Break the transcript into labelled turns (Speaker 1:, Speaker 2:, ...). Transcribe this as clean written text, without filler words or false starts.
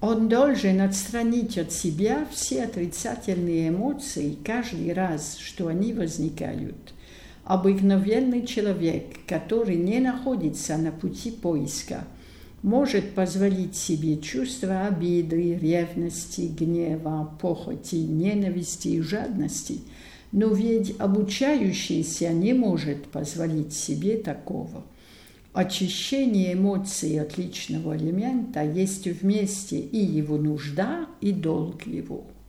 Speaker 1: Он должен отстранить от себя все отрицательные эмоции каждый раз, что они возникают. Обыкновенный человек, который не находится на пути поиска, может позволить себе чувства обиды, ревности, гнева, похоти, ненависти и жадности, но ведь обучающийся не может позволить себе такого. Очищение эмоций от личного элемента есть вместе и его нужда, и долг его.